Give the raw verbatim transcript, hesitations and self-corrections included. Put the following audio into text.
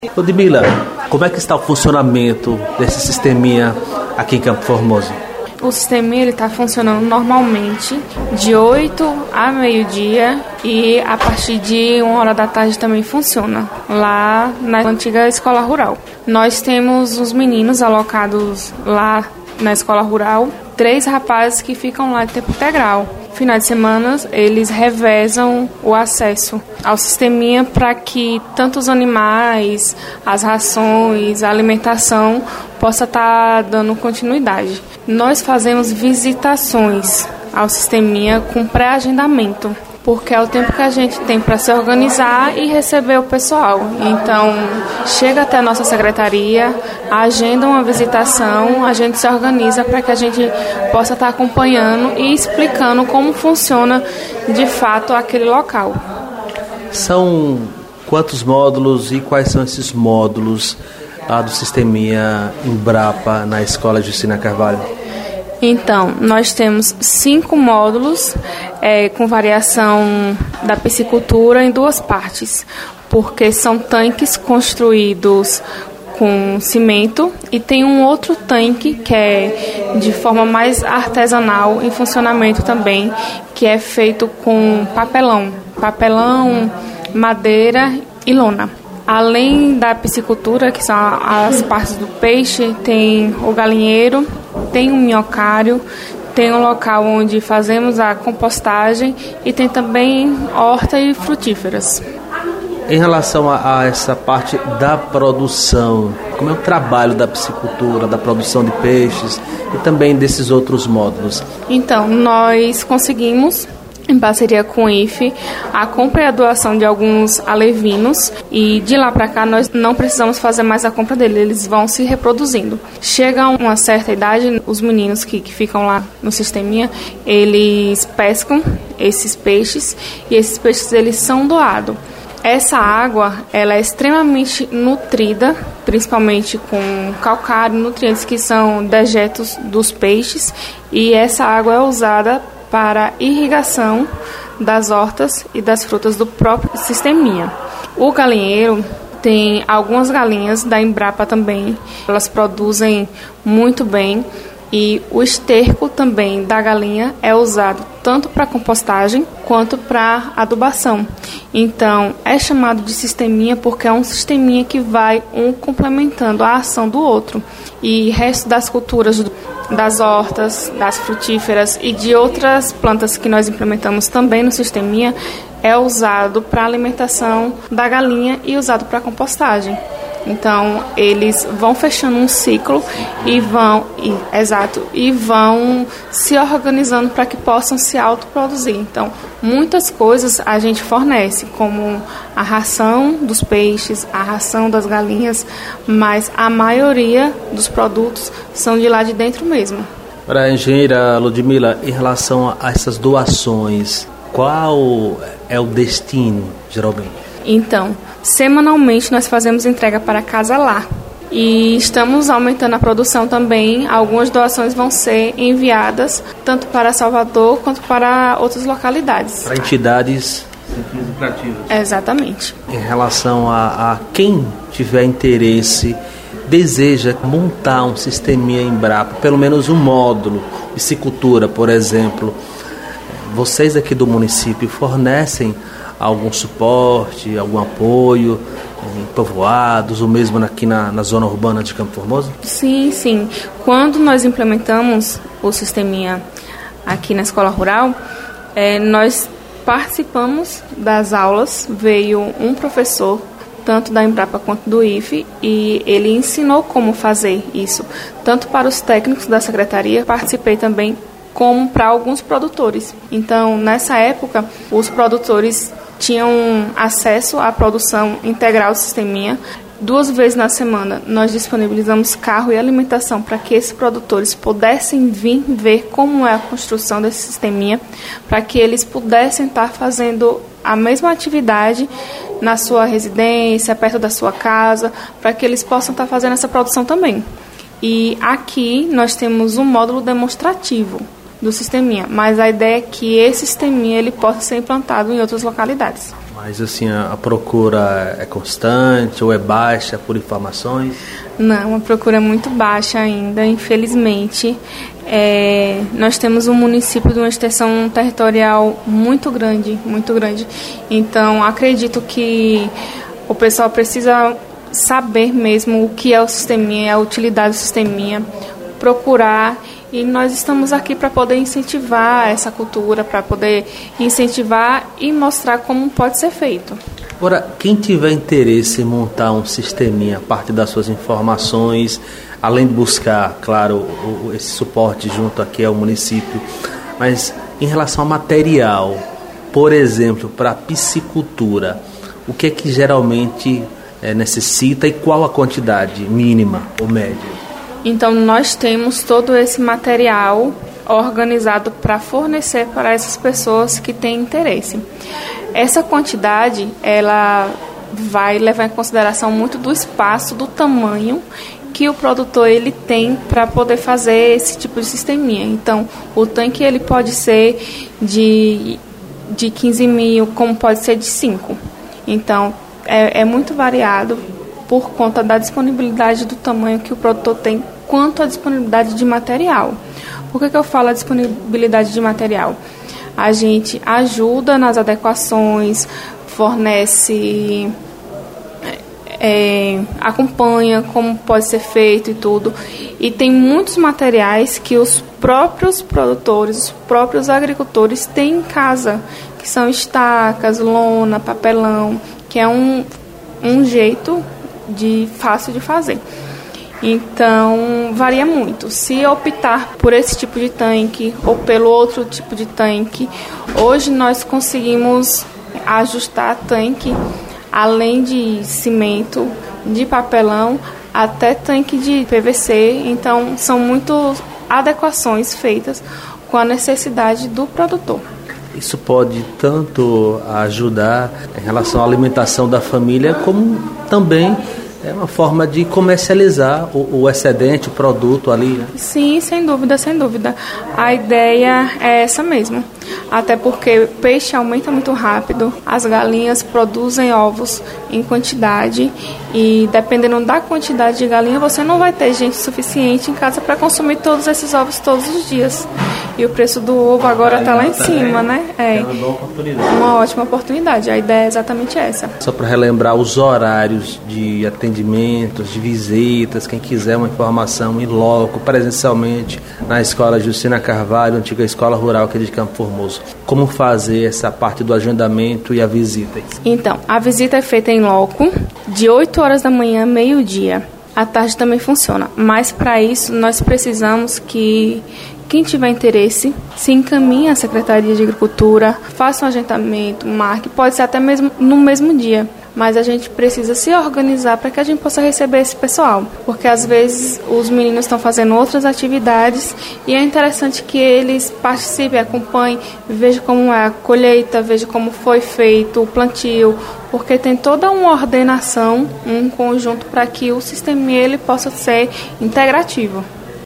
Ludmila, como é que está o funcionamento desse sisteminha aqui em Campo Formoso? O sistema está funcionando normalmente de oito a meio-dia e a partir de uma hora da tarde também funciona, lá na antiga escola rural. Nós temos os meninos alocados lá na escola rural, três rapazes que ficam lá de tempo integral. Final de semana, eles revezam o acesso ao sisteminha para que tanto os animais, as rações, a alimentação possa estar dando continuidade. Nós fazemos visitações ao sisteminha com pré-agendamento, porque é o tempo que a gente tem para se organizar e receber o pessoal. Então, chega até a nossa secretaria, agenda uma visitação, a gente se organiza para que a gente possa estar acompanhando e explicando como funciona de fato aquele local. São quantos módulos e quais são esses módulos lá do sisteminha Embrapa na Escola Justina Carvalho? Então, nós temos cinco módulos é, com variação da piscicultura em duas partes, porque são tanques construídos com cimento e tem um outro tanque que é de forma mais artesanal em funcionamento também, que é feito com papelão, papelão, madeira e lona. Além da piscicultura, que são as partes do peixe, tem o galinheiro, tem o minhocário, tem um local onde fazemos a compostagem e tem também horta e frutíferas. Em relação a, a essa parte da produção, como é o trabalho da piscicultura, da produção de peixes e também desses outros módulos? Então, nós conseguimos, em parceria com o I F E, a compra e a doação de alguns alevinos e de lá para cá nós não precisamos fazer mais a compra deles, eles vão se reproduzindo. Chega a uma certa idade, os meninos que, que ficam lá no sisteminha, eles pescam esses peixes e esses peixes eles são doados. Essa água ela é extremamente nutrida, principalmente com calcário, nutrientes que são dejetos dos peixes, e essa água é usada para irrigação das hortas e das frutas do próprio sisteminha. O galinheiro tem algumas galinhas da Embrapa também, elas produzem muito bem, e o esterco também da galinha é usado tanto para compostagem quanto para adubação. Então, é chamado de sisteminha porque é um sisteminha que vai um complementando a ação do outro. E o resto das culturas, das hortas, das frutíferas e de outras plantas que nós implementamos também no sisteminha é usado para alimentação da galinha e usado para compostagem. Então, eles vão fechando um ciclo e vão, e, exato, e vão se organizando para que possam se autoproduzir. Então, muitas coisas a gente fornece, como a ração dos peixes, a ração das galinhas, mas a maioria dos produtos são de lá de dentro mesmo. Para a engenheira Ludmila, em relação a essas doações, qual é o destino, geralmente? Então, semanalmente nós fazemos entrega para casa lá e estamos aumentando a produção também. Algumas doações vão ser enviadas tanto para Salvador quanto para outras localidades. Para entidades lucrativas. Exatamente. Em relação a, a quem tiver interesse, deseja montar um sisteminha Embrapa, pelo menos um módulo, piscicultura, por exemplo, vocês aqui do município fornecem algum suporte, algum apoio em povoados ou mesmo aqui na, na zona urbana de Campo Formoso? Sim, sim. Quando nós implementamos o sisteminha aqui na escola rural, é, nós participamos das aulas, veio um professor, tanto da Embrapa quanto do I F E, e ele ensinou como fazer isso, tanto para os técnicos da secretaria, participei também como para alguns produtores. Então, nessa época, os produtores tinham acesso à produção integral do sisteminha. Duas vezes na semana, nós disponibilizamos carro e alimentação para que esses produtores pudessem vir ver como é a construção desse sisteminha, para que eles pudessem estar fazendo a mesma atividade na sua residência, perto da sua casa, para que eles possam estar fazendo essa produção também. E aqui nós temos um módulo demonstrativo do sisteminha, mas a ideia é que esse sisteminha ele possa ser implantado em outras localidades. Mas assim, a, a procura é constante ou é baixa por informações? Não, a procura é muito baixa ainda, infelizmente. É, nós temos um município de uma extensão territorial muito grande, muito grande. Então, acredito que o pessoal precisa saber mesmo o que é o sisteminha, a utilidade do sisteminha, procurar, e nós estamos aqui para poder incentivar essa cultura, para poder incentivar e mostrar como pode ser feito. Agora, quem tiver interesse em montar um sisteminha, a partir das suas informações, além de buscar, claro, o, o, esse suporte junto aqui ao município, mas em relação ao material, por exemplo, para a piscicultura, o que é que geralmente é, necessita e qual a quantidade mínima ou média? Então, nós temos todo esse material organizado para fornecer para essas pessoas que têm interesse. Essa quantidade, ela vai levar em consideração muito do espaço, do tamanho que o produtor ele tem para poder fazer esse tipo de sisteminha. Então, o tanque ele pode ser de, de quinze mil, como pode ser de cinco. Então, é, é muito variado por conta da disponibilidade do tamanho que o produtor tem, quanto à disponibilidade de material. Por que que eu falo a disponibilidade de material? A gente ajuda nas adequações, fornece, é, acompanha como pode ser feito e tudo. E tem muitos materiais que os próprios produtores, os próprios agricultores têm em casa, que são estacas, lona, papelão, que é um, um jeito de fácil de fazer. Então, varia muito. Se optar por esse tipo de tanque ou pelo outro tipo de tanque, hoje nós conseguimos ajustar tanque, além de cimento, de papelão, até tanque de P V C. Então, são muitas adequações feitas com a necessidade do produtor. Isso pode tanto ajudar em relação à alimentação da família, como também é uma forma de comercializar o, o excedente, o produto ali, né? Sim, sem dúvida, sem dúvida. A ideia é essa mesmo. Até porque o peixe aumenta muito rápido, as galinhas produzem ovos em quantidade e dependendo da quantidade de galinha, você não vai ter gente suficiente em casa para consumir todos esses ovos todos os dias. E o preço do ovo agora está lá em cima, né? É, é uma boa oportunidade. Uma ótima oportunidade. A ideia é exatamente essa. Só para relembrar os horários de atendimentos, de visitas, quem quiser uma informação em loco, presencialmente, na Escola Justina Carvalho, antiga Escola Rural aqui de Campo Formoso. Como fazer essa parte do agendamento e a visita? Então, a visita é feita em loco, de oito horas da manhã, meio-dia. À tarde também funciona, mas para isso nós precisamos que quem tiver interesse se encaminhe à Secretaria de Agricultura, faça um agendamento, marque, pode ser até mesmo no mesmo dia. Mas a gente precisa se organizar para que a gente possa receber esse pessoal, porque às vezes os meninos estão fazendo outras atividades e é interessante que eles participem, acompanhem, vejam como é a colheita, vejam como foi feito o plantio, porque tem toda uma ordenação, um conjunto para que o sistema ele possa ser integrativo.